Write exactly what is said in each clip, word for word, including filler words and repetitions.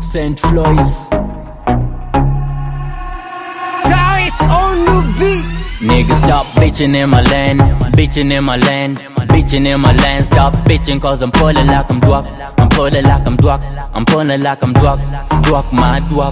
Saint Floyd's. Tyrese on new beat. Nigga, stop bitching in my land, bitching in my land, bitching in my land. Stop bitching cause I'm pulling like I'm dwak, I'm pulling like I'm dwak, I'm pulling like I'm dwak, dwak my dwak.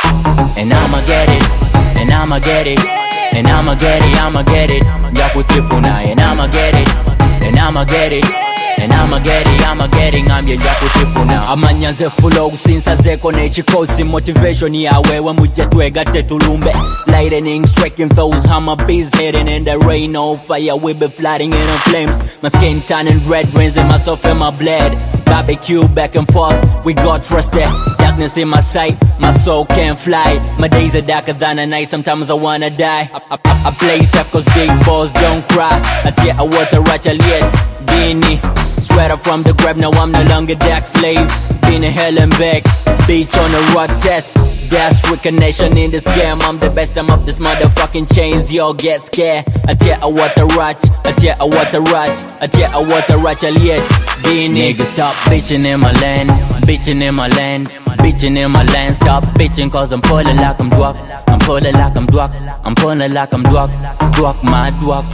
And I'ma get it, and I'ma get it, and I'ma get it, I'ma get it. Yakutipuna, and I'ma get it, and I'ma get it. And I'ma get it, I'ma get it, ngambye njakutipuna. Amanyanze fulo kusinsa zeko nechikosi. Motivation yawe wemuje twegate tulumbe. Lightning striking those hammer bees hidden in the rain. On fire we be flooding in the flames. My skin turning red, rains in myself and my blood. Barbecue back and forth, we got trusted. Darkness in my sight, my soul can't fly. My days are darker than the night, sometimes I wanna die. I, I, I play safe cause big balls don't cry. I tell I water Rachel yet, Dini. Straight up from the grab, now I'm no longer that slave. Been in hell and back, beach on a rock test. That's recognition in this game, I'm the best, I'm up this motherfucking chains, y'all get scared. I tell I water Rach, I tell I water Rach, I tell I water Rachel yet. Nigga, stop bitching in my land, bitching in my land, bitching in my land. Stop bitching cause I'm pulling like I'm dwak, I'm pulling like I'm dwak, I'm pulling like I'm dwak, dwak my dwak.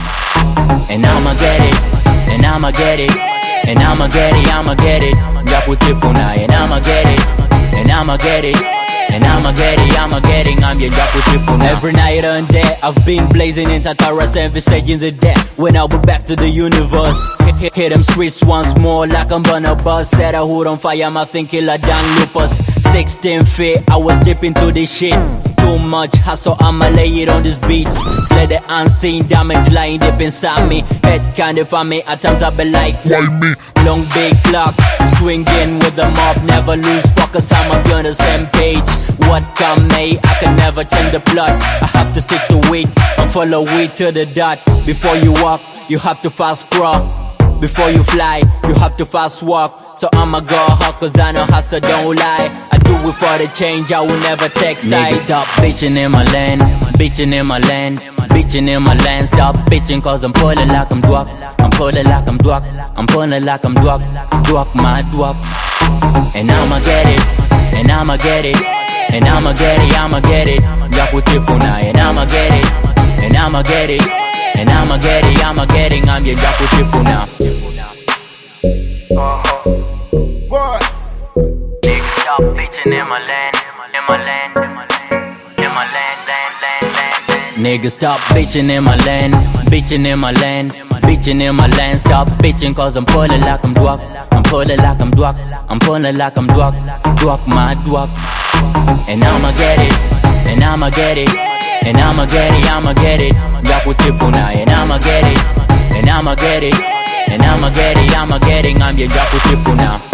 And I'ma get it, and I'ma get it, and I'ma get it, I'ma get it. Yakutipuna, and I'ma get it, and I'ma get it, and I'ma get it, I'ma get it. I'm your Yakutipuna. Every night and day I've been blazing in Tataras and visaging the dead. When I'll be back to the universe, hit, hit them streets once more like I'm on a bus. Set a hood on fire, my thing killer down lupus. Sixteen feet, I was deep into this shit. Too much hustle, I'ma lay it on these beats. Slay the unseen damage lying deep inside me. Head kinda for me, at times I be like, why me? Long big clock, swinging with the mob. Never lose focus, I'ma be on the same page. What come may, I can never change the plot. I have to stick to it, and follow it to the dot. Before you walk, you have to fast crawl. Before you fly, you have to fast walk. So I'ma go hard cause I know hustle don't lie. I do it for the change, I will never take sides. Nigga, stop bitching in my land, bitching in my land, bitching in my land. Stop bitching cause I'm pulling like I'm dwak, I'm pulling like I'm dwak, I'm pulling like I'm dwak, dwak my dwak. And I'ma get it, and I'ma get it, and I'ma get it, I'ma get it. Yakutipuna, and I'ma get it, and I'ma get it, and I'ma get it, I'ma get it. I'm your Yakutipuna. What? Nigga, stop bitching in my land, in my land, in my land, in my land, land, land, land, land. Nigga, stop bitching in my land, bitching in my land, bitching in my land. Stop bitching cause I'm pulling like I'm dwak, I'm pulling like I'm dwak, I'm pulling like I'm dwak, dwak my dwak. And I'ma get it, and I'ma get it, and I'ma get it, I'ma get it. Yakutipuna, and I'ma get it, and I'ma get it, and I'ma get it, I'ma get it. I'm your Yakutipuna.